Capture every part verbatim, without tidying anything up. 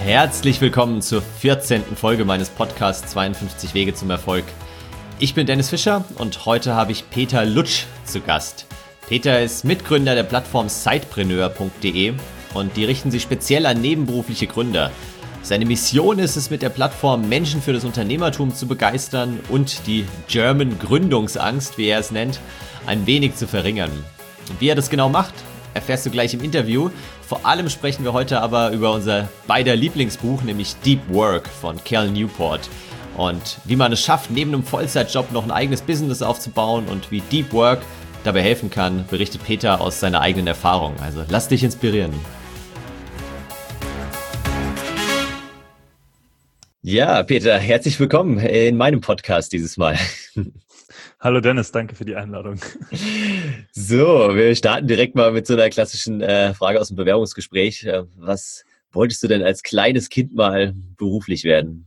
Herzlich willkommen zur vierzehnten Folge meines Podcasts zweiundfünfzig Wege zum Erfolg. Ich bin Dennis Fischer und heute habe ich Peter Lutsch zu Gast. Peter ist Mitgründer der Plattform Sidepreneur punkt de und die richten sich speziell an nebenberufliche Gründer. Seine Mission ist es, mit der Plattform Menschen für das Unternehmertum zu begeistern und die German Gründungsangst, wie er es nennt, ein wenig zu verringern. Wie er das genau macht, erfährst du gleich im Interview. Vor allem sprechen wir heute aber über unser beider Lieblingsbuch, nämlich Deep Work von Cal Newport. Und wie man es schafft, neben einem Vollzeitjob noch ein eigenes Business aufzubauen und wie Deep Work dabei helfen kann, berichtet Peter aus seiner eigenen Erfahrung. Also lass dich inspirieren. Ja, Peter, herzlich willkommen in meinem Podcast dieses Mal. Hallo Dennis, danke für die Einladung. So, wir starten direkt mal mit so einer klassischen äh, Frage aus dem Bewerbungsgespräch. Äh, was wolltest du denn als kleines Kind mal beruflich werden?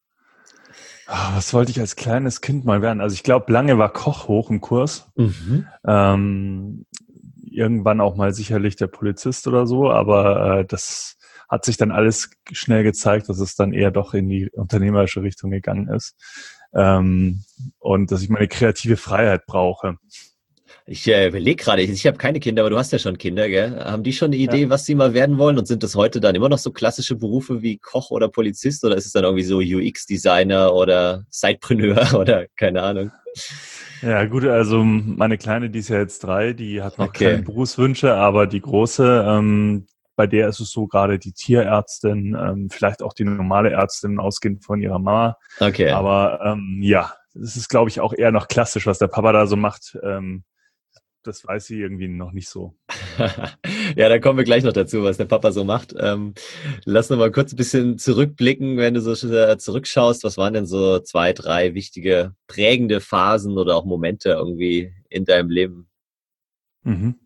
Oh, was wollte ich als kleines Kind mal werden? Also ich glaube, lange war Koch hoch im Kurs. Mhm. Ähm, irgendwann auch mal sicherlich der Polizist oder so, aber äh, das hat sich dann alles schnell gezeigt, dass es dann eher doch in die unternehmerische Richtung gegangen ist. Ähm, und dass ich meine kreative Freiheit brauche. Ich äh, überlege gerade, ich, ich habe keine Kinder, aber du hast ja schon Kinder, gell? Haben die schon eine Idee, ja, was sie mal werden wollen? Und sind das heute dann immer noch so klassische Berufe wie Koch oder Polizist? Oder ist es dann irgendwie so U X-Designer oder Sidepreneur oder keine Ahnung? Ja gut, also meine Kleine, die ist ja jetzt drei, die hat noch Okay. keine Berufswünsche, aber die Große, ähm, bei der ist es so gerade die Tierärztin, ähm, vielleicht auch die normale Ärztin, ausgehend von ihrer Mama. Okay. Aber ähm, ja, es ist, glaube ich, auch eher noch klassisch, was der Papa da so macht. Ähm, das weiß sie irgendwie noch nicht so. Ja, da kommen wir gleich noch dazu, was der Papa so macht. Ähm, lass noch mal kurz ein bisschen zurückblicken, wenn du so zurückschaust. Was waren denn so zwei, drei wichtige, prägende Phasen oder auch Momente irgendwie in deinem Leben? Mhm.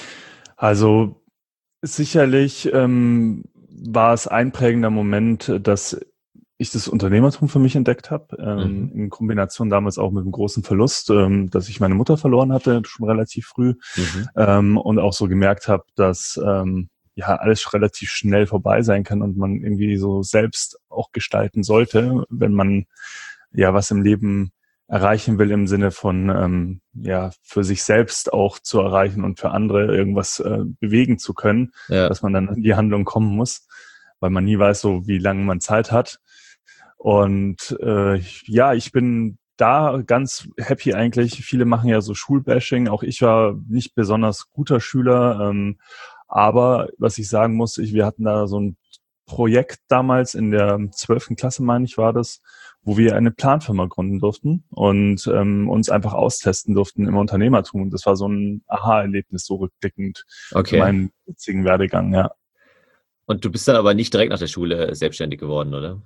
Also sicherlich ähm, war es ein prägender Moment, dass ich das Unternehmertum für mich entdeckt habe, ähm, Mhm. in Kombination damals auch mit einem großen Verlust, ähm, dass ich meine Mutter verloren hatte, schon relativ früh, Mhm. ähm, und auch so gemerkt habe, dass ähm, ja alles relativ schnell vorbei sein kann und man irgendwie so selbst auch gestalten sollte, wenn man ja was im Leben erreichen will, im Sinne von ähm, ja für sich selbst auch zu erreichen und für andere irgendwas äh, bewegen zu können, Ja. dass man dann in die Handlung kommen muss, weil man nie weiß, so wie lange man Zeit hat. Und äh, ja, ich bin da ganz happy eigentlich. Viele machen ja so Schulbashing. Auch ich war nicht besonders guter Schüler. Ähm, aber was ich sagen muss, ich, wir hatten da so ein Projekt damals in der zwölften Klasse, meine ich, war das, wo wir eine Planfirma gründen durften und ähm, uns einfach austesten durften im Unternehmertum. Und das war so ein Aha-Erlebnis, so rückblickend Okay. für meinen jetzigen Werdegang, ja. Und du bist dann aber nicht direkt nach der Schule selbstständig geworden, oder?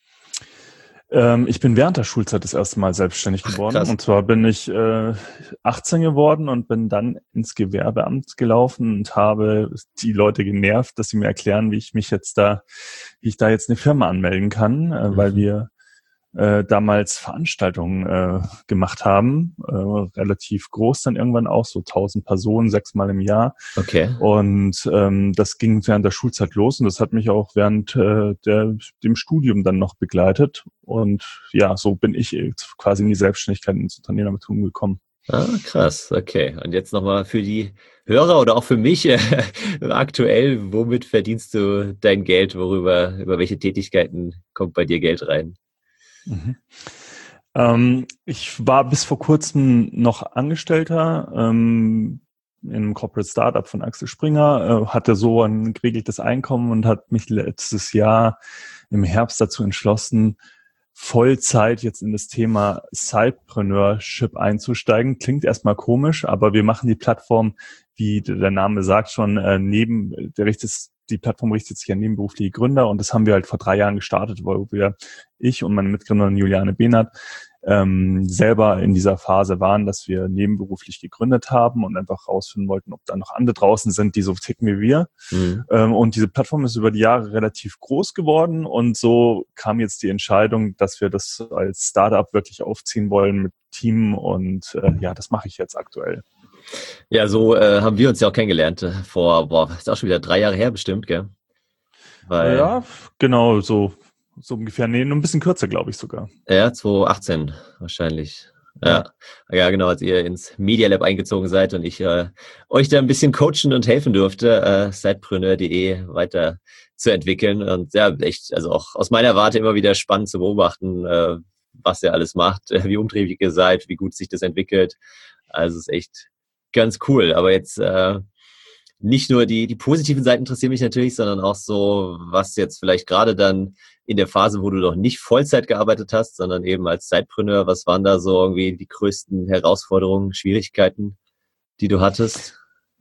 Ähm, ich bin während der Schulzeit das erste Mal selbstständig Ach, geworden. krass. Und zwar bin ich äh, achtzehn geworden und bin dann ins Gewerbeamt gelaufen und habe die Leute genervt, dass sie mir erklären, wie ich mich jetzt da, wie ich da jetzt eine Firma anmelden kann, äh, Mhm. weil wir äh, damals Veranstaltungen äh, gemacht haben, äh, relativ groß dann irgendwann auch, so tausend Personen, sechsmal im Jahr. Okay. Und ähm, das ging während der Schulzeit los und das hat mich auch während äh, der, dem Studium dann noch begleitet. Und ja, so bin ich quasi in die Selbstständigkeit, ins Unternehmertum gekommen. Ah, krass. Okay. Und jetzt nochmal für die Hörer oder auch für mich äh, aktuell, womit verdienst du dein Geld? Worüber, über welche Tätigkeiten kommt bei dir Geld rein? Mhm. Ähm, ich war bis vor kurzem noch Angestellter ähm, in einem Corporate Startup von Axel Springer, äh, hatte so ein geregeltes Einkommen und hat mich letztes Jahr im Herbst dazu entschlossen, Vollzeit jetzt in das Thema Sidepreneurship einzusteigen. Klingt erstmal komisch, aber wir machen die Plattform, wie der Name sagt, schon äh, neben, der richtet, die Plattform richtet sich an nebenberufliche Gründer und das haben wir halt vor drei Jahren gestartet, wo wir, ich und meine Mitgründerin Juliane Behnert, ähm, selber in dieser Phase waren, dass wir nebenberuflich gegründet haben und einfach rausfinden wollten, ob da noch andere draußen sind, die so ticken wie wir. Mhm. Ähm, und diese Plattform ist über die Jahre relativ groß geworden und so kam jetzt die Entscheidung, dass wir das als Startup wirklich aufziehen wollen mit Team und äh, ja, das mache ich jetzt aktuell. Ja, so äh, haben wir uns ja auch kennengelernt äh, vor, boah, ist auch schon wieder drei Jahre her bestimmt, gell? Weil, ja, genau, so, so ungefähr. Nee, nur ein bisschen kürzer, glaube ich sogar. Ja, zwanzig achtzehn wahrscheinlich. Ja. Ja. Ja, genau, als ihr ins Media Lab eingezogen seid und ich äh, euch da ein bisschen coachen und helfen durfte, äh, sidepreneur punkt de weiter zu entwickeln. Und ja, echt, also auch aus meiner Warte immer wieder spannend zu beobachten, äh, was ihr alles macht, äh, wie umtriebig ihr seid, wie gut sich das entwickelt. Also es ist echt ganz cool. Aber jetzt äh, nicht nur die, die positiven Seiten interessieren mich natürlich, sondern auch so, was jetzt vielleicht gerade dann in der Phase, wo du noch nicht Vollzeit gearbeitet hast, sondern eben als Zeitpreneur, was waren da so irgendwie die größten Herausforderungen, Schwierigkeiten, die du hattest?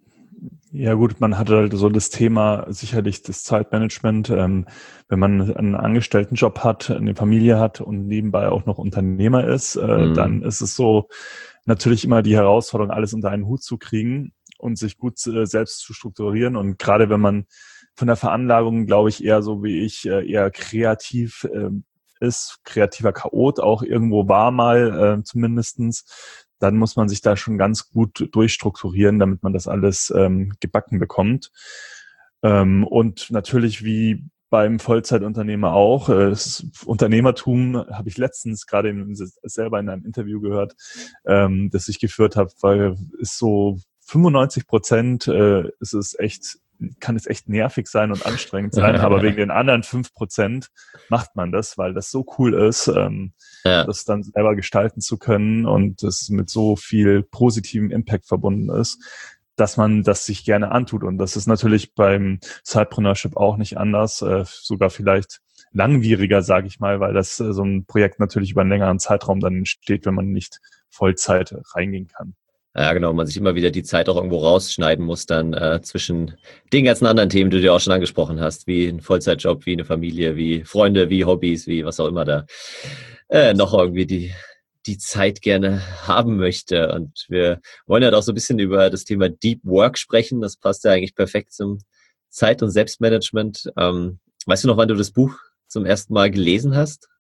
Ja gut, man hatte halt so das Thema sicherlich das Zeitmanagement. Ähm, wenn man einen Angestelltenjob hat, eine Familie hat und nebenbei auch noch Unternehmer ist, äh, Mhm. dann ist es so natürlich immer die Herausforderung, alles unter einen Hut zu kriegen und sich gut äh, selbst zu strukturieren. Und gerade wenn man von der Veranlagung, glaube ich, eher so wie ich, äh, eher kreativ äh, ist, kreativer Chaot auch irgendwo war mal äh, zumindestens, dann muss man sich da schon ganz gut durchstrukturieren, damit man das alles ähm, gebacken bekommt. Ähm, und natürlich wie beim Vollzeitunternehmer auch, äh, das Unternehmertum habe ich letztens gerade in, selber in einem Interview gehört, ähm, das ich geführt habe, weil es so fünfundneunzig Prozent äh, ist es echt, kann es echt nervig sein und anstrengend sein, aber wegen den anderen fünf Prozent macht man das, weil das so cool ist, ähm, Ja. das dann selber gestalten zu können und das mit so viel positivem Impact verbunden ist, dass man das sich gerne antut. Und das ist natürlich beim Sidepreneurship auch nicht anders, äh, sogar vielleicht langwieriger, sage ich mal, weil das äh, so ein Projekt natürlich über einen längeren Zeitraum dann entsteht, wenn man nicht Vollzeit reingehen kann. Ja, genau, man sich immer wieder die Zeit auch irgendwo rausschneiden muss dann äh, zwischen den ganzen anderen Themen, die du ja auch schon angesprochen hast, wie ein Vollzeitjob, wie eine Familie, wie Freunde, wie Hobbys, wie was auch immer da äh, noch irgendwie die, die Zeit gerne haben möchte. Und wir wollen ja auch so ein bisschen über das Thema Deep Work sprechen. Das passt ja eigentlich perfekt zum Zeit- und Selbstmanagement. Ähm, weißt du noch, wann du das Buch zum ersten Mal gelesen hast?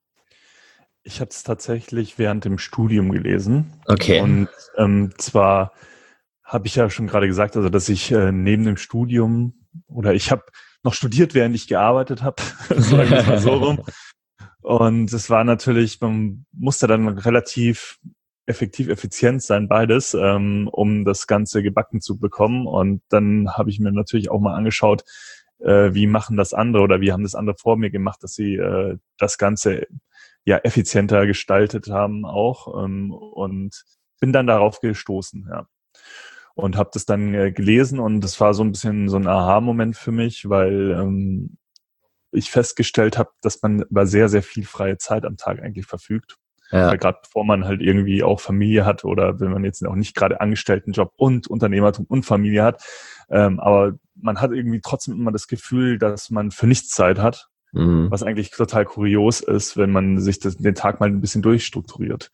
Ich habe es tatsächlich während dem Studium gelesen. Okay. Und ähm, zwar habe ich ja schon gerade gesagt, also dass ich äh, neben dem Studium oder ich habe noch studiert, während ich gearbeitet habe, sagen wir es mal so rum. Und es war natürlich, man musste dann relativ effektiv, effizient sein, beides, ähm, um das Ganze gebacken zu bekommen. Und dann habe ich mir natürlich auch mal angeschaut, äh, wie machen das andere oder wie haben das andere vor mir gemacht, dass sie äh, das Ganze ja effizienter gestaltet haben auch, ähm, und bin dann darauf gestoßen, ja. Und habe das dann äh, gelesen und das war so ein bisschen so ein Aha-Moment für mich, weil ähm, ich festgestellt habe, dass man über sehr, sehr viel freie Zeit am Tag eigentlich verfügt. Ja. Weil gerade bevor man halt irgendwie auch Familie hat oder wenn man jetzt auch nicht gerade Angestelltenjob und Unternehmertum und Familie hat, ähm, aber man hat irgendwie trotzdem immer das Gefühl, dass man für nichts Zeit hat, Mhm. was eigentlich total kurios ist, wenn man sich das, den Tag mal ein bisschen durchstrukturiert.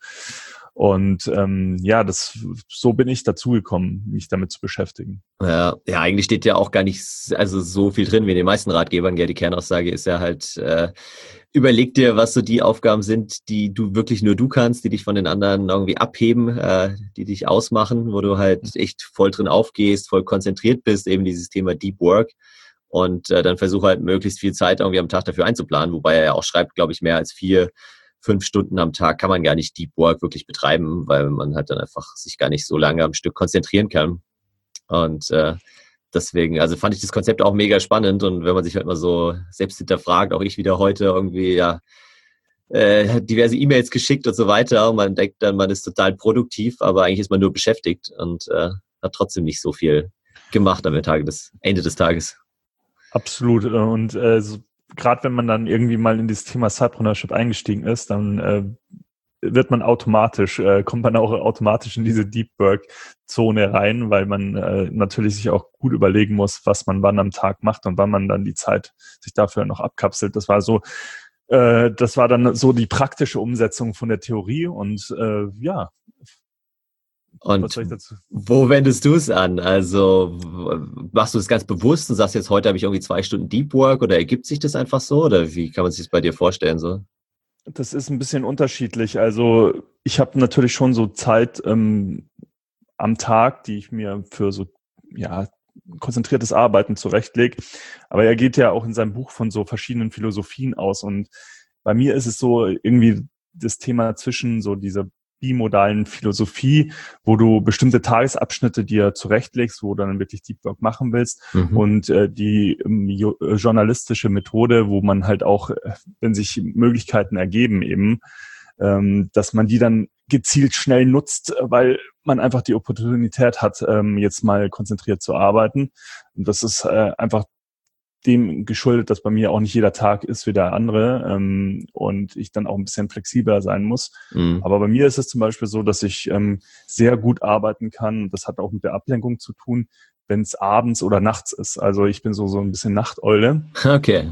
Und ähm, ja, das so bin ich dazugekommen, mich damit zu beschäftigen. Ja, ja, eigentlich steht ja auch gar nicht s- also so viel drin wie in den meisten Ratgebern. Gell? Die Kernaussage ist ja halt, äh, überleg dir, was so die Aufgaben sind, die du wirklich nur du kannst, die dich von den anderen irgendwie abheben, äh, die dich ausmachen, wo du halt echt voll drin aufgehst, voll konzentriert bist, eben dieses Thema Deep Work. Und äh, dann versuche halt möglichst viel Zeit irgendwie am Tag dafür einzuplanen, wobei er ja auch schreibt, glaube ich, mehr als vier, fünf Stunden am Tag kann man gar nicht Deep Work wirklich betreiben, weil man halt dann einfach sich gar nicht so lange am Stück konzentrieren kann. Und äh, deswegen, also fand ich das Konzept auch mega spannend. Und wenn man sich halt mal so selbst hinterfragt, auch ich wieder heute irgendwie, ja, äh, diverse E-Mails geschickt und so weiter. Und man denkt dann, man ist total produktiv, aber eigentlich ist man nur beschäftigt und äh, hat trotzdem nicht so viel gemacht am Tage des, Ende des Tages. Absolut. äh, Und äh, so, gerade wenn man dann irgendwie mal in dieses Thema Sidepreneurship eingestiegen ist, dann äh, wird man automatisch, äh, kommt man auch automatisch in diese Deep Work-Zone rein, weil man äh, natürlich sich auch gut überlegen muss, was man wann am Tag macht und wann man dann die Zeit sich dafür noch abkapselt. Das war so, äh, das war dann so die praktische Umsetzung von der Theorie und äh, ja. Und was soll ich dazu? Wo wendest du es an? Also w- machst du es ganz bewusst und sagst jetzt, heute habe ich irgendwie zwei Stunden Deep Work oder ergibt sich das einfach so? Oder wie kann man sich das bei dir vorstellen so? Das ist ein bisschen unterschiedlich. Also ich habe natürlich schon so Zeit ähm, am Tag, die ich mir für so ja konzentriertes Arbeiten zurechtlege. Aber er geht ja auch in seinem Buch von so verschiedenen Philosophien aus. Und bei mir ist es so irgendwie das Thema zwischen so dieser bimodalen Philosophie, wo du bestimmte Tagesabschnitte dir zurechtlegst, wo du dann wirklich Deep Work machen willst, mhm. und äh, die ähm, jo- journalistische Methode, wo man halt auch, wenn sich Möglichkeiten ergeben eben, ähm, dass man die dann gezielt schnell nutzt, weil man einfach die Opportunität hat, ähm, jetzt mal konzentriert zu arbeiten. Und das ist äh, einfach dem geschuldet, dass bei mir auch nicht jeder Tag ist wie der andere, ähm, und ich dann auch ein bisschen flexibler sein muss. Mhm. Aber bei mir ist es zum Beispiel so, dass ich ähm, sehr gut arbeiten kann. Das hat auch mit der Ablenkung zu tun, wenn es abends oder nachts ist. Also ich bin so so ein bisschen Nachteule. Okay.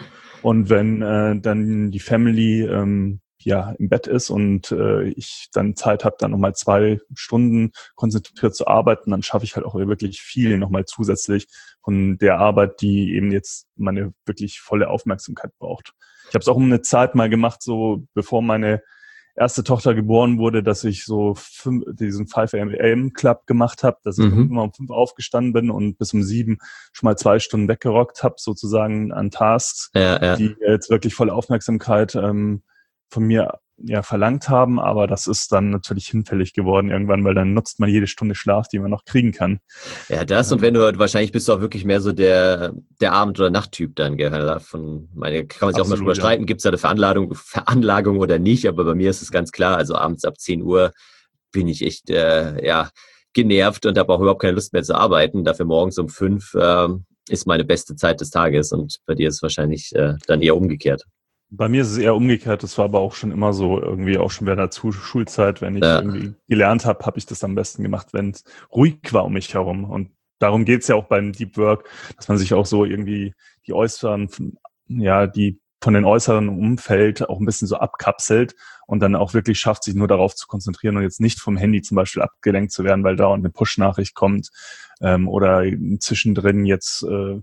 Und wenn äh, dann die Family ähm, ja im Bett ist und äh, ich dann Zeit habe, dann nochmal zwei Stunden konzentriert zu arbeiten, dann schaffe ich halt auch wirklich viel nochmal zusätzlich von der Arbeit, die eben jetzt meine wirklich volle Aufmerksamkeit braucht. Ich habe es auch um eine Zeit mal gemacht, so bevor meine erste Tochter geboren wurde, dass ich so fünf, diesen five a m Club gemacht habe, dass ich mhm. immer um fünf aufgestanden bin und bis um sieben schon mal zwei Stunden weggerockt habe, sozusagen an Tasks, ja, ja. die jetzt wirklich volle Aufmerksamkeit ähm, von mir ja verlangt haben, aber das ist dann natürlich hinfällig geworden irgendwann, weil dann nutzt man jede Stunde Schlaf, die man noch kriegen kann. Ja, das, und wenn du, wahrscheinlich bist du auch wirklich mehr so der der Abend- oder Nachttyp dann, gell? Von, meine, kann man sich Absolut, auch mal drüber ja. streiten, gibt es da eine Veranlagung, Veranlagung oder nicht, aber bei mir ist es ganz klar, also abends ab zehn Uhr bin ich echt äh, ja genervt und habe auch überhaupt keine Lust mehr zu arbeiten, dafür morgens um fünf äh, ist meine beste Zeit des Tages, und bei dir ist es wahrscheinlich äh, dann eher umgekehrt. Bei mir ist es eher umgekehrt, das war aber auch schon immer so, irgendwie auch schon während der Schulzeit, wenn ich ja. irgendwie gelernt habe, habe ich das am besten gemacht, wenn es ruhig war um mich herum. Und darum geht's ja auch beim Deep Work, dass man sich auch so irgendwie die äußeren, ja, die von den äußeren Umfeld auch ein bisschen so abkapselt und dann auch wirklich schafft, sich nur darauf zu konzentrieren und jetzt nicht vom Handy zum Beispiel abgelenkt zu werden, weil da eine Push-Nachricht kommt ähm, oder zwischendrin jetzt äh,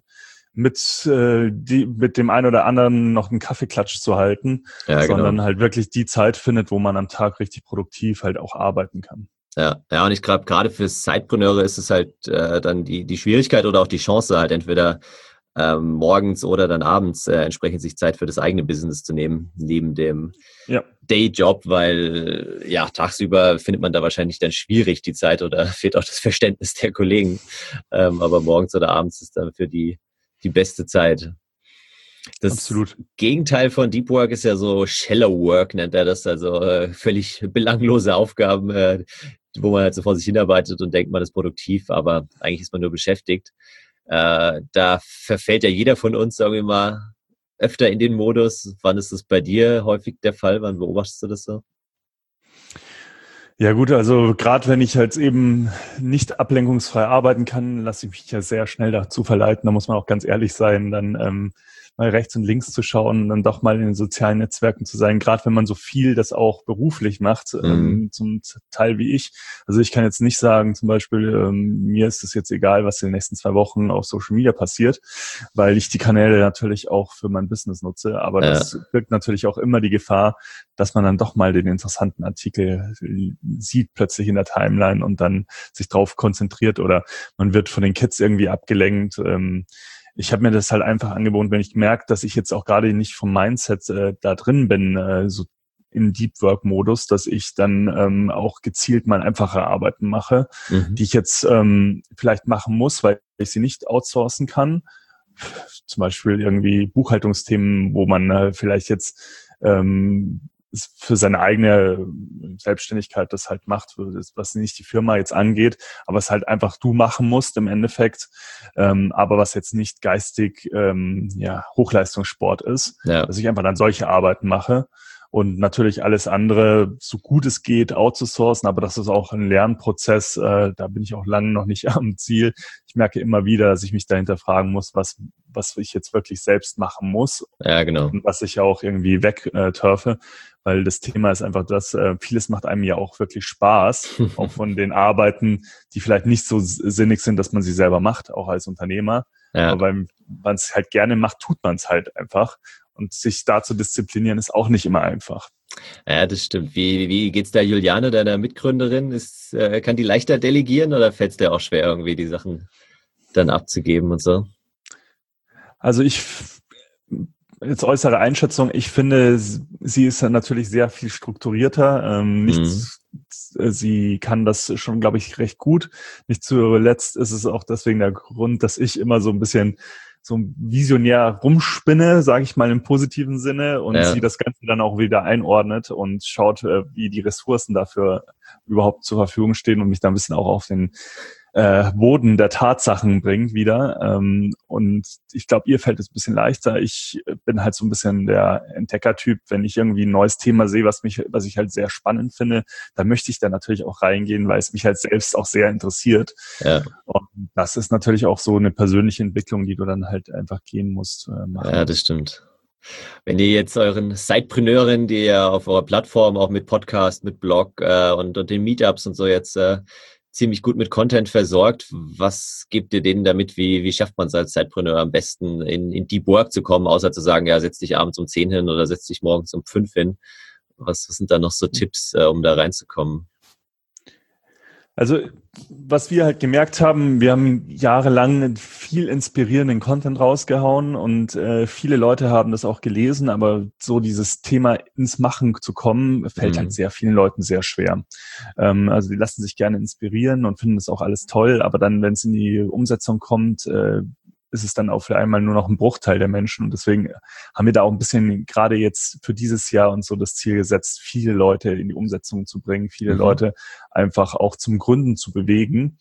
mit äh, die mit dem einen oder anderen noch einen Kaffeeklatsch zu halten, ja, sondern genau. halt wirklich die Zeit findet, wo man am Tag richtig produktiv halt auch arbeiten kann. Ja, ja, und ich glaube, gerade für Sidepreneure ist es halt äh, dann die die Schwierigkeit oder auch die Chance, halt entweder ähm, morgens oder dann abends äh, entsprechend sich Zeit für das eigene Business zu nehmen, neben dem ja. Dayjob, weil ja, tagsüber findet man da wahrscheinlich dann schwierig die Zeit oder fehlt auch das Verständnis der Kollegen. Ähm, aber morgens oder abends ist dann für die die beste Zeit. Das Absolut. Gegenteil von Deep Work ist ja so Shallow Work, nennt er das, also äh, völlig belanglose Aufgaben, äh, wo man halt so vor sich hinarbeitet und denkt, man ist produktiv, aber eigentlich ist man nur beschäftigt. Äh, da verfällt ja jeder von uns, sagen wir mal, öfter in den Modus. Wann ist das bei dir häufig der Fall? Wann beobachtest du das so? Ja gut, also gerade wenn ich halt eben nicht ablenkungsfrei arbeiten kann, lasse ich mich ja sehr schnell dazu verleiten. Da muss man auch ganz ehrlich sein, dann ähm, mal rechts und links zu schauen, dann doch mal in den sozialen Netzwerken zu sein, gerade wenn man so viel das auch beruflich macht, mhm. ähm, zum Teil wie ich. Also ich kann jetzt nicht sagen, zum Beispiel, ähm, mir ist es jetzt egal, was in den nächsten zwei Wochen auf Social Media passiert, weil ich die Kanäle natürlich auch für mein Business nutze, aber ja. das birgt natürlich auch immer die Gefahr, dass man dann doch mal den interessanten Artikel sieht plötzlich in der Timeline und dann sich drauf konzentriert oder man wird von den Kids irgendwie abgelenkt. Ähm, Ich habe mir das halt einfach angeboten, wenn ich merke, dass ich jetzt auch gerade nicht vom Mindset äh, da drin bin, äh, so im Deep Work Modus, dass ich dann ähm, auch gezielt mal einfache Arbeiten mache, mhm. die ich jetzt ähm, vielleicht machen muss, weil ich sie nicht outsourcen kann. Zum Beispiel irgendwie Buchhaltungsthemen, wo man äh, vielleicht jetzt ähm, für seine eigene Selbstständigkeit das halt macht, was nicht die Firma jetzt angeht, aber es halt einfach du machen musst im Endeffekt, ähm, aber was jetzt nicht geistig ähm, ja, Hochleistungssport ist, ja. dass ich einfach dann solche Arbeiten mache und natürlich alles andere, so gut es geht, outzusourcen, aber das ist auch ein Lernprozess, äh, da bin ich auch lange noch nicht am Ziel. Ich merke immer wieder, dass ich mich dahinter fragen muss, was was ich jetzt wirklich selbst machen muss ja, genau. und was ich auch irgendwie wegturfe. Weil das Thema ist einfach das, äh, vieles macht einem ja auch wirklich Spaß, auch von den Arbeiten, die vielleicht nicht so sinnig sind, dass man sie selber macht, auch als Unternehmer. Ja. Aber weil man es halt gerne macht, tut man es halt einfach. Und sich da zu disziplinieren, ist auch nicht immer einfach. Ja, das stimmt. Wie, wie geht's da Juliane, deiner Mitgründerin? Ist, äh, kann die leichter delegieren oder fällt es dir auch schwer, irgendwie die Sachen dann abzugeben und so? Also ich, jetzt äußere Einschätzung, ich finde, sie ist natürlich sehr viel strukturierter. Ähm, nichts, mhm. Sie kann das schon, glaube ich, recht gut. Nicht zuletzt ist es auch deswegen der Grund, dass ich immer so ein bisschen so visionär rumspinne, sage ich mal im positiven Sinne, und ja. sie das Ganze dann auch wieder einordnet und schaut, wie die Ressourcen dafür überhaupt zur Verfügung stehen und mich da ein bisschen auch auf den äh, Boden der Tatsachen bringt wieder. Ähm, und ich glaube, ihr fällt es ein bisschen leichter. Ich bin halt so ein bisschen der Entdeckertyp. Wenn ich irgendwie ein neues Thema sehe, was mich, was ich halt sehr spannend finde, dann möchte ich da natürlich auch reingehen, weil es mich halt selbst auch sehr interessiert. Ja. Und das ist natürlich auch so eine persönliche Entwicklung, die du dann halt einfach gehen musst. Äh, machen. Ja, das stimmt. Wenn ihr jetzt euren Sidepreneuren, die ihr auf eurer Plattform auch mit Podcast, mit Blog äh, und, und den Meetups und so jetzt äh, ziemlich gut mit Content versorgt, was gebt ihr denen damit? Wie, wie schafft man es als Sidepreneur am besten in, in Deep Work zu kommen, außer zu sagen, ja, setz dich abends um zehn hin oder setz dich morgens um fünf hin? Was, was sind da noch so Tipps, äh, um da reinzukommen? Also was wir halt gemerkt haben, wir haben jahrelang viel inspirierenden Content rausgehauen und äh, viele Leute haben das auch gelesen, aber so dieses Thema ins Machen zu kommen, fällt mhm. halt sehr vielen Leuten sehr schwer. Ähm, also die lassen sich gerne inspirieren und finden das auch alles toll, aber dann, wenn es in die Umsetzung kommt, äh, ist es dann auch für einmal nur noch ein Bruchteil der Menschen. Und deswegen haben wir da auch ein bisschen gerade jetzt für dieses Jahr und so das Ziel gesetzt, viele Leute in die Umsetzung zu bringen, viele mhm. Leute einfach auch zum Gründen zu bewegen.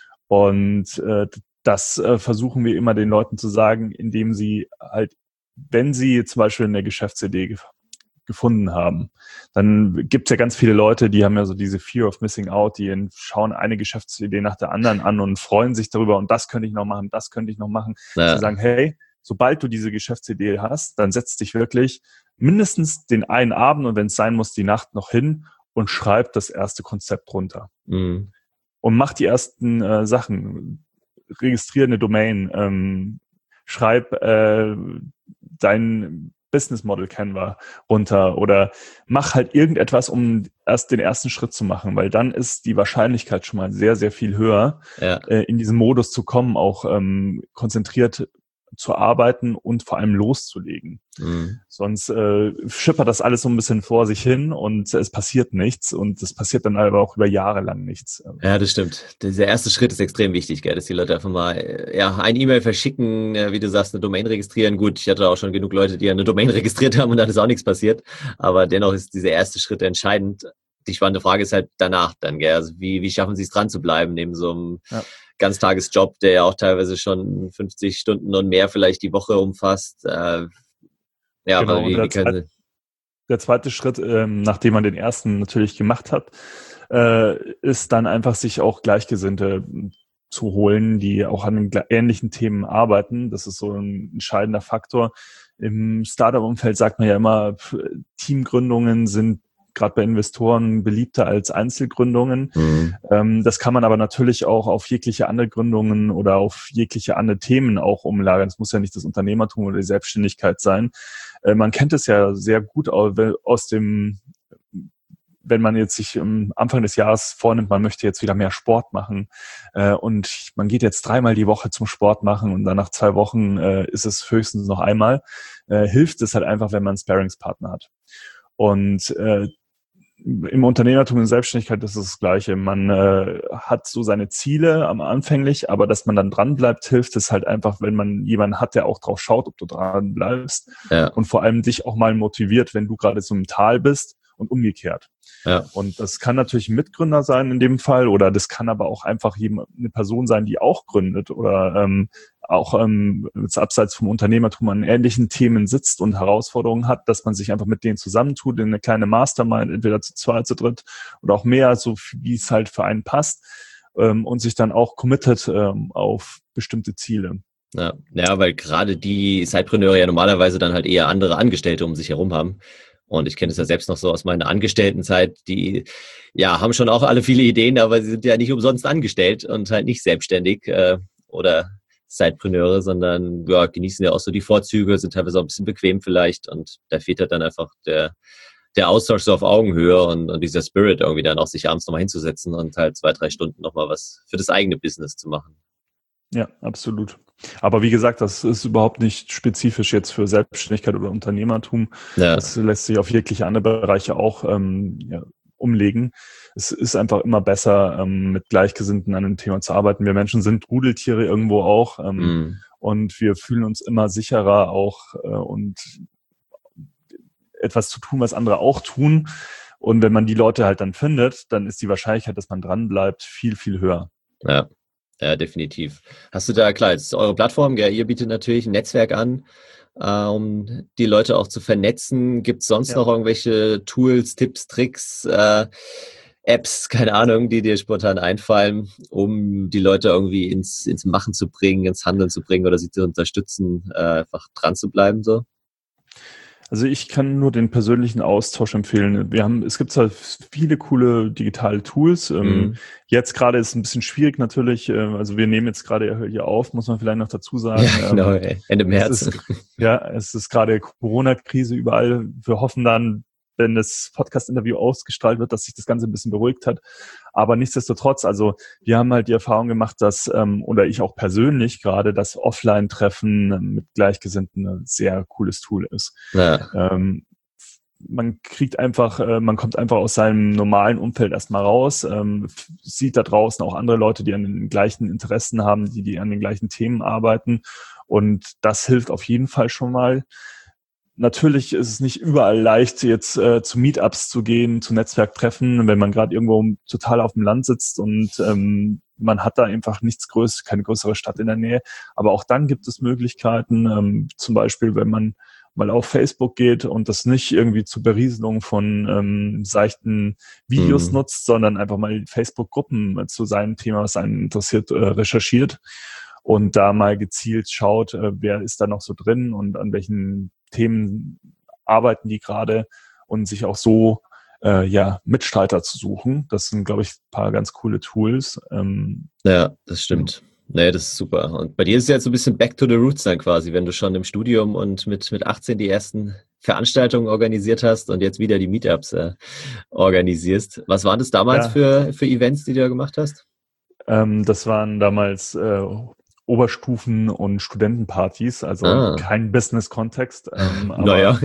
Und äh, das äh, versuchen wir immer den Leuten zu sagen, indem sie halt, wenn sie zum Beispiel eine Geschäftsidee ge- gefunden haben, dann gibt es ja ganz viele Leute, die haben ja so diese Fear of Missing Out, die schauen eine Geschäftsidee nach der anderen an und freuen sich darüber und das könnte ich noch machen, das könnte ich noch machen. Ja. Sie sagen, hey, sobald du diese Geschäftsidee hast, dann setz dich wirklich mindestens den einen Abend und wenn es sein muss, die Nacht noch hin und schreib das erste Konzept runter. Mhm. Und mach die ersten äh, Sachen. Registriere eine Domain, ähm, schreib äh, dein Business Model Canva runter oder mach halt irgendetwas, um erst den ersten Schritt zu machen, weil dann ist die Wahrscheinlichkeit schon mal sehr, sehr viel höher, ja. äh, in diesen Modus zu kommen, auch ähm, konzentriert zu arbeiten und vor allem loszulegen. Mhm. Sonst äh, schippert das alles so ein bisschen vor sich hin und es passiert nichts und es passiert dann aber auch über Jahre lang nichts. Ja, das stimmt. Dieser erste Schritt ist extrem wichtig, gell? Dass die Leute einfach mal ja ein E-Mail verschicken, wie du sagst, eine Domain registrieren. Gut, ich hatte auch schon genug Leute, die eine Domain registriert haben und dann ist auch nichts passiert. Aber dennoch ist dieser erste Schritt entscheidend. Die spannende Frage ist halt danach dann, gell? Also wie, wie schaffen sie es dran zu bleiben neben so einem ja. Ganztagesjob, der ja auch teilweise schon fünfzig Stunden und mehr vielleicht die Woche umfasst. Äh, ja, genau, aber wie, der, wie können zweite, der zweite Schritt, ähm, nachdem man den ersten natürlich gemacht hat, äh, ist dann einfach sich auch Gleichgesinnte zu holen, die auch an den ähnlichen Themen arbeiten. Das ist so ein entscheidender Faktor. Im Startup-Umfeld sagt man ja immer, Teamgründungen sind gerade bei Investoren beliebter als Einzelgründungen. Mhm. Ähm, das kann man aber natürlich auch auf jegliche andere Gründungen oder auf jegliche andere Themen auch umlagern. Es muss ja nicht das Unternehmertum oder die Selbstständigkeit sein. Äh, man kennt es ja sehr gut aus dem, wenn man jetzt sich am Anfang des Jahres vornimmt, man möchte jetzt wieder mehr Sport machen äh, und man geht jetzt dreimal die Woche zum Sport machen und dann nach zwei Wochen äh, ist es höchstens noch einmal, äh, hilft es halt einfach, wenn man einen Sparringspartner hat. Und äh, im Unternehmertum und Selbstständigkeit ist es das Gleiche. Man äh, hat so seine Ziele am anfänglich, aber dass man dann dran bleibt, hilft es halt einfach, wenn man jemanden hat, der auch drauf schaut, ob du dran bleibst ja. und vor allem dich auch mal motiviert, wenn du gerade so im Tal bist und umgekehrt. Ja. Und das kann natürlich ein Mitgründer sein in dem Fall oder das kann aber auch einfach jemand, eine Person sein, die auch gründet oder ähm, auch ähm, abseits vom Unternehmertum an ähnlichen Themen sitzt und Herausforderungen hat, dass man sich einfach mit denen zusammentut in eine kleine Mastermind, entweder zu zweit, zu dritt oder auch mehr, so wie es halt für einen passt ähm, und sich dann auch committet ähm, auf bestimmte Ziele. Ja, ja, weil gerade die Sidepreneure ja normalerweise dann halt eher andere Angestellte um sich herum haben. Und ich kenne es ja selbst noch so aus meiner Angestelltenzeit, die ja haben schon auch alle viele Ideen, aber sie sind ja nicht umsonst angestellt und halt nicht selbstständig äh, oder Sidepreneure, sondern ja, genießen ja auch so die Vorzüge, sind teilweise auch ein bisschen bequem vielleicht und da fehlt halt dann einfach der der Austausch so auf Augenhöhe und, und dieser Spirit irgendwie dann auch sich abends nochmal hinzusetzen und halt zwei, drei Stunden nochmal was für das eigene Business zu machen. Ja, absolut. Aber wie gesagt, das ist überhaupt nicht spezifisch jetzt für Selbstständigkeit oder Unternehmertum. Ja. Das lässt sich auf jegliche andere Bereiche auch ähm, ja, umlegen. Es ist einfach immer besser, ähm, mit Gleichgesinnten an einem Thema zu arbeiten. Wir Menschen sind Rudeltiere irgendwo auch ähm, Mm. und wir fühlen uns immer sicherer auch äh, und etwas zu tun, was andere auch tun. Und wenn man die Leute halt dann findet, dann ist die Wahrscheinlichkeit, dass man dran bleibt, viel, viel höher. Ja. Ja, definitiv. Hast du da, klar, jetzt ist eure Plattform, ja, ihr bietet natürlich ein Netzwerk an, äh, um die Leute auch zu vernetzen. Gibt es sonst Ja. noch irgendwelche Tools, Tipps, Tricks, äh, Apps, keine Ahnung, die dir spontan einfallen, um die Leute irgendwie ins, ins Machen zu bringen, ins Handeln zu bringen oder sie zu unterstützen, äh, einfach dran zu bleiben, so? Also ich kann nur den persönlichen Austausch empfehlen. Wir haben, es gibt zwar viele coole digitale Tools. Mhm. Jetzt gerade ist es ein bisschen schwierig natürlich. Also wir nehmen jetzt gerade hier auf, muss man vielleicht noch dazu sagen. Ja, genau, Ende März. Es ist, ja, es ist gerade Corona-Krise überall. Wir hoffen dann, wenn das Podcast-Interview ausgestrahlt wird, dass sich das Ganze ein bisschen beruhigt hat. Aber nichtsdestotrotz, also wir haben halt die Erfahrung gemacht, dass, ähm, oder ich auch persönlich gerade, dass Offline-Treffen mit Gleichgesinnten ein sehr cooles Tool ist. Ja. Ähm, man kriegt einfach, äh, man kommt einfach aus seinem normalen Umfeld erstmal raus, ähm, sieht da draußen auch andere Leute, die an den gleichen Interessen haben, die, die an den gleichen Themen arbeiten. Und das hilft auf jeden Fall schon mal. Natürlich ist es nicht überall leicht, jetzt äh, zu Meetups zu gehen, zu Netzwerktreffen, wenn man gerade irgendwo total auf dem Land sitzt und ähm, man hat da einfach nichts Größeres, keine größere Stadt in der Nähe. Aber auch dann gibt es Möglichkeiten, ähm, zum Beispiel, wenn man mal auf Facebook geht und das nicht irgendwie zur Berieselung von ähm, seichten Videos Mhm. nutzt, sondern einfach mal Facebook-Gruppen zu seinem Thema, was einen interessiert, äh, recherchiert und da mal gezielt schaut, äh, wer ist da noch so drin und an welchen Themen arbeiten die gerade und sich auch so äh, ja Mitstreiter zu suchen. Das sind, glaube ich, ein paar ganz coole Tools. Ähm, Ja, das stimmt. Nee, das ist super. Und bei dir ist es jetzt so ein bisschen back to the roots dann quasi, wenn du schon im Studium und mit, mit achtzehn die ersten Veranstaltungen organisiert hast und jetzt wieder die Meetups äh, organisierst. Was waren das damals ja, für, für Events, die du da gemacht hast? ähm, das waren damals äh, Oberstufen- und Studentenpartys, also Ah, kein Business-Kontext. Ähm, aber naja,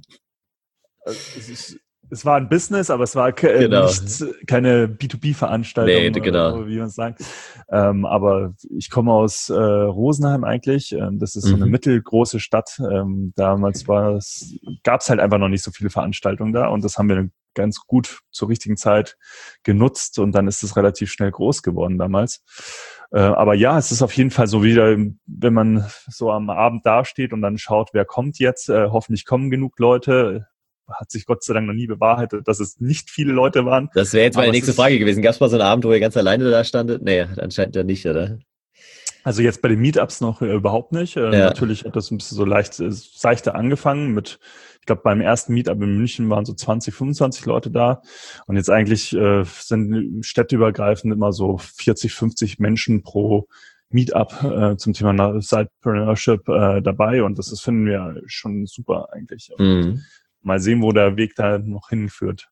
es, ist, es war ein Business, aber es war ke genau. nicht, keine B zwei B-Veranstaltung, Nee, genau. äh, wie man es sagt. Ähm, aber ich komme aus äh, Rosenheim eigentlich. Ähm, das ist so eine Mhm. mittelgroße Stadt. Ähm, damals war es, gab es halt einfach noch nicht so viele Veranstaltungen da und das haben wir ganz gut zur richtigen Zeit genutzt und dann ist es relativ schnell groß geworden damals. Äh, aber ja, es ist auf jeden Fall so wieder, wenn man so am Abend dasteht und dann schaut, wer kommt jetzt, äh, hoffentlich kommen genug Leute. Hat sich Gott sei Dank noch nie bewahrheitet, dass es nicht viele Leute waren. Das wäre jetzt meine Aber es nächste ist, Frage gewesen. Gab es mal so einen Abend, wo ihr ganz alleine da standet? Nee, anscheinend ja nicht, oder? also jetzt bei den Meetups noch äh, überhaupt nicht. Äh, Ja. Natürlich hat das ein bisschen so leicht, äh, seichter angefangen mit, ich glaube beim ersten Meetup in München waren so zwanzig, fünfundzwanzig Leute da und jetzt eigentlich äh, sind städteübergreifend immer so vierzig, fünfzig Menschen pro Meetup äh, zum Thema Sidepreneurship äh, dabei und das ist, finden wir schon super eigentlich. Mhm. Mal sehen, wo der Weg da noch hinführt.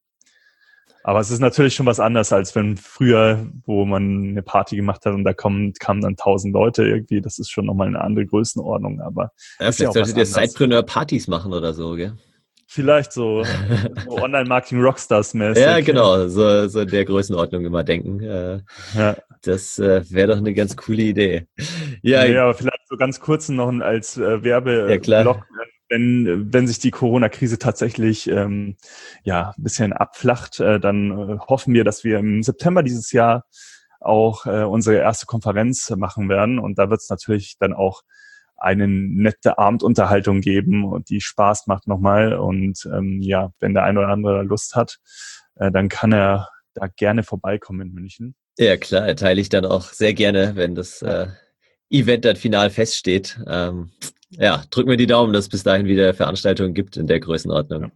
Aber es ist natürlich schon was anderes, als wenn früher, wo man eine Party gemacht hat und da kommen, kamen dann tausend Leute irgendwie. Das ist schon nochmal eine andere Größenordnung, aber Ja, ist ja vielleicht auch was solltet ihr anderes. Sidepreneur-Partys machen oder so, gell? Vielleicht so, so Online-Marketing-Rockstars-mäßig. Ja, genau, so, so in der Größenordnung immer denken. Äh, Ja. das äh, wäre doch eine ganz coole Idee. Ja, Nee, aber vielleicht so ganz kurz noch als äh, Werbeblock, ja klar. wenn, wenn sich die Corona-Krise tatsächlich ähm, ja ein bisschen abflacht, äh, dann äh, hoffen wir, dass wir im September dieses Jahr auch äh, unsere erste Konferenz machen werden. Und da wird es natürlich dann auch eine nette Abendunterhaltung geben und die Spaß macht nochmal. Und ähm, ja, wenn der eine oder andere Lust hat, äh, dann kann er da gerne vorbeikommen in München. Ja, klar, teile ich dann auch sehr gerne, wenn das äh, Event dann final feststeht. Ähm, ja, drück mir die Daumen, dass es bis dahin wieder Veranstaltungen gibt in der Größenordnung. Ja.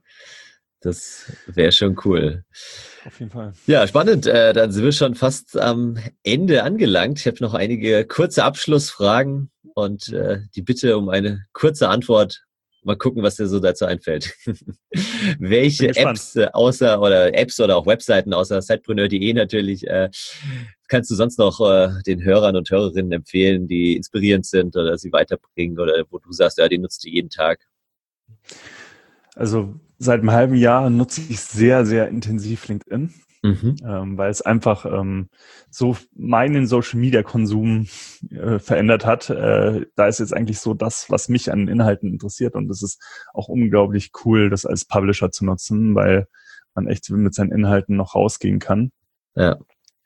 Das wäre schon cool. Auf jeden Fall. Ja, spannend. Äh, dann sind wir schon fast am Ende angelangt. Ich habe noch einige kurze Abschlussfragen und äh, die Bitte um eine kurze Antwort. Mal gucken, was dir so dazu einfällt. Welche Apps äh, außer oder Apps oder auch Webseiten außer Sidepreneur punkt de natürlich äh, kannst du sonst noch äh, den Hörern und Hörerinnen empfehlen, die inspirierend sind oder sie weiterbringen oder wo du sagst, ja, den nutzt du jeden Tag? Also seit einem halben Jahr nutze ich sehr, sehr intensiv LinkedIn, Mhm. ähm, weil es einfach ähm, so meinen Social-Media-Konsum äh, verändert hat. Äh, da ist jetzt eigentlich so das, was mich an Inhalten interessiert, und es ist auch unglaublich cool, das als Publisher zu nutzen, weil man echt mit seinen Inhalten noch rausgehen kann. Ja.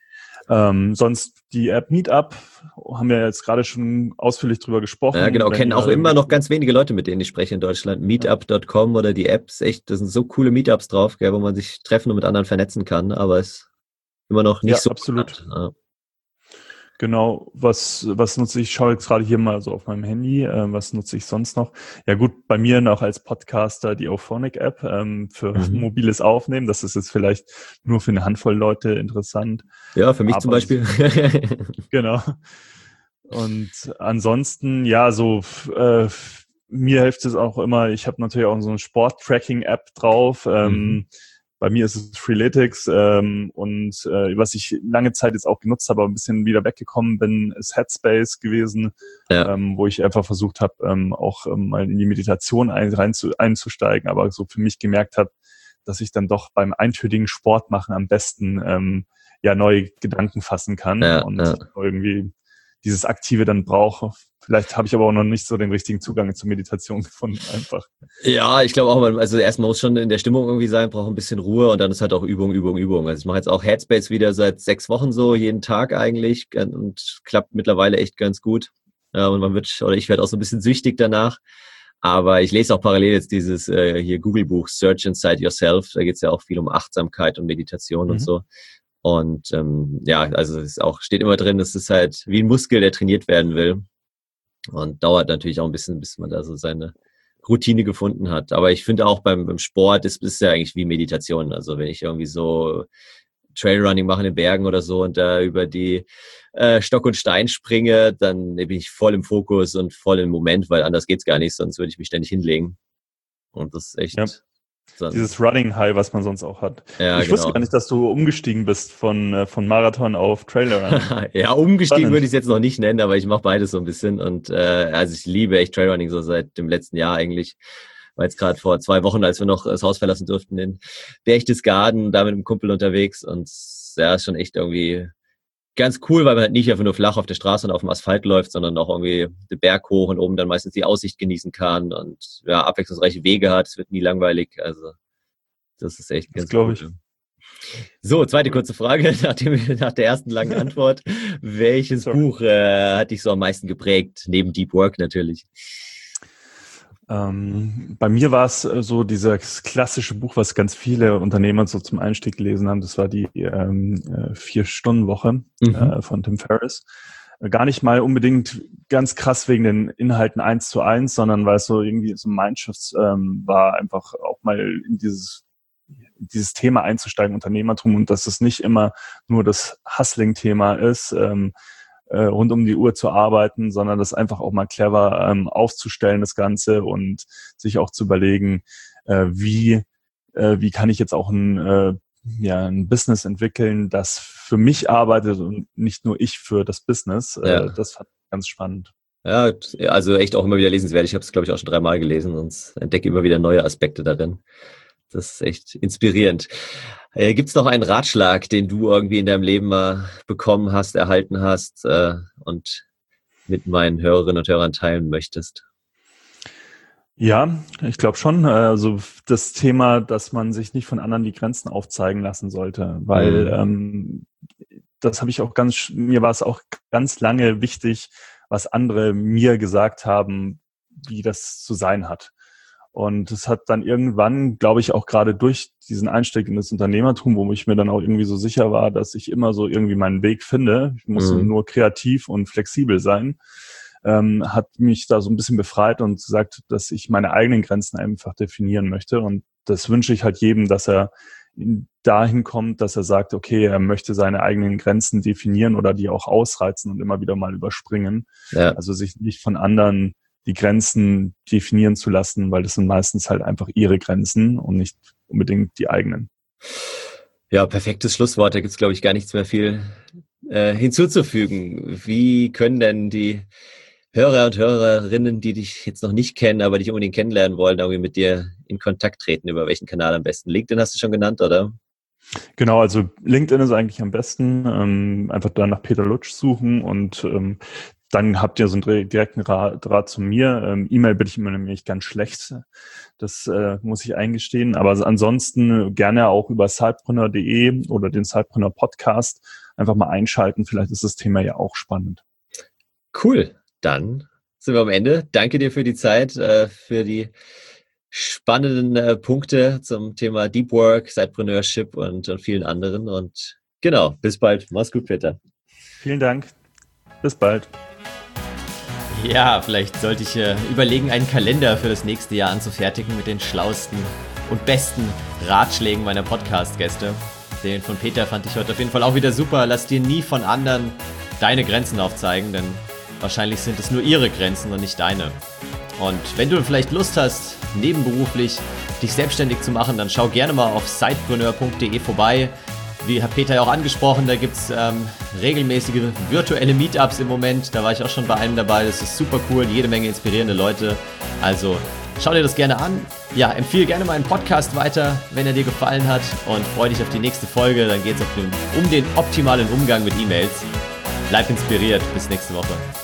Ähm, sonst die App Meetup, haben wir jetzt gerade schon ausführlich drüber gesprochen. Ja, genau, Wenn kennen ihr auch immer irgendwie- noch ganz wenige Leute, mit denen ich spreche in Deutschland. Meetup Punkt com oder die Apps, echt, das sind so coole Meetups drauf, gell, wo man sich treffen und mit anderen vernetzen kann, aber es ist immer noch nicht Ja, so absolut. bekannt. Ja. Genau, was, was nutze ich? Ich schaue jetzt gerade hier mal so auf meinem Handy. Äh, was nutze ich sonst noch? Ja gut, bei mir noch als Podcaster die Auphonic-App ähm, für Mhm. mobiles Aufnehmen. Das ist jetzt vielleicht nur für eine Handvoll Leute interessant. Ja, für mich Aber zum Beispiel. Genau. Und ansonsten, ja, so äh, mir hilft es auch immer, ich habe natürlich auch so eine Sport-Tracking-App drauf. Ähm, Mhm. Bei mir ist es Freeletics ähm, und äh, was ich lange Zeit jetzt auch genutzt habe, aber ein bisschen wieder weggekommen bin, ist Headspace gewesen, Ja. ähm, wo ich einfach versucht habe, ähm, auch ähm, mal in die Meditation ein, rein zu, einzusteigen, aber so für mich gemerkt habe, dass ich dann doch beim eintönigen Sport machen am besten ähm, ja neue Gedanken fassen kann Ja, und ja. irgendwie dieses Aktive dann brauche. Vielleicht habe ich aber auch noch nicht so den richtigen Zugang zur Meditation gefunden, einfach. Ja, ich glaube auch, man, also erstmal muss schon in der Stimmung irgendwie sein, braucht ein bisschen Ruhe und dann ist halt auch Übung, Übung, Übung. Also ich mache jetzt auch Headspace wieder seit sechs Wochen so, jeden Tag eigentlich und klappt mittlerweile echt ganz gut. Ja, und man wird, oder ich werde auch so ein bisschen süchtig danach. Aber ich lese auch parallel jetzt dieses äh, hier Google-Buch Search Inside Yourself. Da geht es ja auch viel um Achtsamkeit und Meditation Mhm. und so. Und ähm, ja, also es ist auch, steht immer drin, es ist halt wie ein Muskel, der trainiert werden will. Und dauert natürlich auch ein bisschen, bis man da so seine Routine gefunden hat. Aber ich finde auch beim, beim Sport ist es ja eigentlich wie Meditation. Also wenn ich irgendwie so Trailrunning mache in den Bergen oder so und da über die äh, Stock und Stein springe, dann bin ich voll im Fokus und voll im Moment, weil anders geht's gar nicht, sonst würde ich mich ständig hinlegen. Und das ist echt... Ja. So ein, Dieses Running High, was man sonst auch hat. ja, ich genau. wusste gar nicht, dass du umgestiegen bist von, äh, von Marathon auf Trailrunning. Ja, umgestiegen Spannend. würde ich es jetzt noch nicht nennen, aber ich mache beides so ein bisschen. Und äh, also ich liebe echt Trailrunning so seit dem letzten Jahr eigentlich. War jetzt gerade vor zwei Wochen, als wir noch das Haus verlassen durften, in Berchtesgaden, da mit einem Kumpel unterwegs. Und ja, ist schon echt irgendwie ganz cool, weil man halt nicht einfach nur flach auf der Straße und auf dem Asphalt läuft, sondern auch irgendwie den Berg hoch und oben dann meistens die Aussicht genießen kann und ja, abwechslungsreiche Wege hat. Es wird nie langweilig. Also das ist echt Das ganz glaube cool. ich. So, zweite kurze Frage nach, dem, nach der ersten langen Antwort. Welches Sorry. Buch äh, hat dich so am meisten geprägt? Neben Deep Work natürlich. Ähm, bei mir war es äh, so dieses klassische Buch, was ganz viele Unternehmer so zum Einstieg gelesen haben. Das war die ähm, äh, Vier-Stunden-Woche Mhm. äh, von Tim Ferriss. Äh, Gar nicht mal unbedingt ganz krass wegen den Inhalten eins zu eins, sondern weil es so irgendwie so ein Mindshift ähm, war, einfach auch mal in dieses dieses Thema einzusteigen, Unternehmertum, und dass es nicht immer nur das Hustling-Thema ist, ähm, äh, rund um die Uhr zu arbeiten, sondern das einfach auch mal clever ähm, aufzustellen, das Ganze, und sich auch zu überlegen, äh, wie äh, wie kann ich jetzt auch ein, äh, ja, ein Business entwickeln, das für mich arbeitet und nicht nur ich für das Business. Äh, Ja. Das fand ich ganz spannend. Ja, also echt auch immer wieder lesenswert. Ich habe es, glaube ich, auch schon dreimal gelesen und entdecke immer wieder neue Aspekte darin. Das ist echt inspirierend. Äh, Gibt es noch einen Ratschlag, den du irgendwie in deinem Leben mal bekommen hast, erhalten hast äh, und mit meinen Hörerinnen und Hörern teilen möchtest? Ja, ich glaube schon. Also das Thema, dass man sich nicht von anderen die Grenzen aufzeigen lassen sollte, weil Mhm. ähm, das habe ich auch ganz, mir war es auch ganz lange wichtig, was andere mir gesagt haben, wie das zu sein hat. Und es hat dann irgendwann, glaube ich, auch gerade durch diesen Einstieg in das Unternehmertum, wo ich mir dann auch irgendwie so sicher war, dass ich immer so irgendwie meinen Weg finde, ich muss Mhm. nur kreativ und flexibel sein, ähm, hat mich da so ein bisschen befreit und gesagt, dass ich meine eigenen Grenzen einfach definieren möchte. Und das wünsche ich halt jedem, dass er dahin kommt, dass er sagt, okay, er möchte seine eigenen Grenzen definieren oder die auch ausreizen und immer wieder mal überspringen. Ja. Also sich nicht von anderen die Grenzen definieren zu lassen, weil das sind meistens halt einfach ihre Grenzen und nicht unbedingt die eigenen. Ja, perfektes Schlusswort. Da gibt's, glaube ich, gar nichts mehr viel äh, hinzuzufügen. Wie können denn die Hörer und Hörerinnen, die dich jetzt noch nicht kennen, aber dich unbedingt kennenlernen wollen, irgendwie mit dir in Kontakt treten? Über welchen Kanal am besten? LinkedIn hast du schon genannt, oder? Genau, also LinkedIn ist eigentlich am besten. Ähm, einfach da nach Peter Lutsch suchen und ähm, dann habt ihr so einen direkten Draht zu mir. Ähm, E-Mail bin ich immer nämlich ganz schlecht. Das äh, muss ich eingestehen. Aber ansonsten gerne auch über sidepreneur punkt de oder den Sidepreneur Podcast einfach mal einschalten. Vielleicht ist das Thema ja auch spannend. Cool. Dann sind wir am Ende. Danke dir für die Zeit, äh, für die spannenden äh, Punkte zum Thema Deep Work, Sidepreneurship und, und vielen anderen. Und genau, bis bald. Mach's gut, Peter. Vielen Dank. Bis bald. Ja, vielleicht sollte ich äh, überlegen, einen Kalender für das nächste Jahr anzufertigen mit den schlauesten und besten Ratschlägen meiner Podcast-Gäste. Den von Peter fand ich heute auf jeden Fall auch wieder super. Lass dir nie von anderen deine Grenzen aufzeigen, denn wahrscheinlich sind es nur ihre Grenzen und nicht deine. Und wenn du vielleicht Lust hast, nebenberuflich dich selbstständig zu machen, dann schau gerne mal auf sidepreneur punkt de vorbei. Wie hat Peter ja auch angesprochen, da gibt es ähm, regelmäßige virtuelle Meetups im Moment. Da war ich auch schon bei einem dabei. Das ist super cool, jede Menge inspirierende Leute. Also schau dir das gerne an. Ja, empfehle gerne meinen Podcast weiter, wenn er dir gefallen hat. Und freue dich auf die nächste Folge. Dann geht es um den optimalen Umgang mit E-Mails. Bleib inspiriert. Bis nächste Woche.